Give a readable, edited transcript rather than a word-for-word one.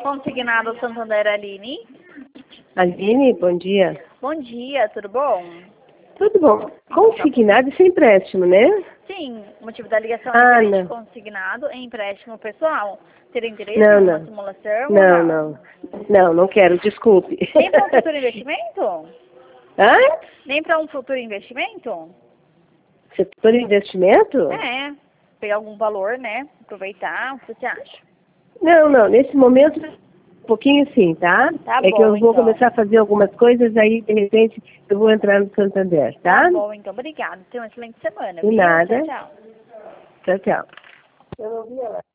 Consignado Santander, Aline. Aline, bom dia. Bom dia, tudo bom? Tudo bom. Consignado e sem empréstimo, né? Sim, o motivo da ligação é Ah, referente não. consignado em empréstimo pessoal. Teria interesse Não, em uma não. simulação ou Não, não? não. Não, não quero, desculpe. Nem para um futuro investimento? Hã? Nem para um futuro investimento? Setor investimento? É, pegar algum valor, né? Aproveitar, o que você acha? Não, não. Nesse momento, um pouquinho sim, tá? Tá É que eu bom, vou então. começar a fazer algumas coisas, aí, de repente, eu vou entrar no Santander, tá? Tá bom, então. Obrigada. Tenha uma excelente semana, De viu? nada. Tchau, tchau. Tchau, tchau. Eu não vi ela.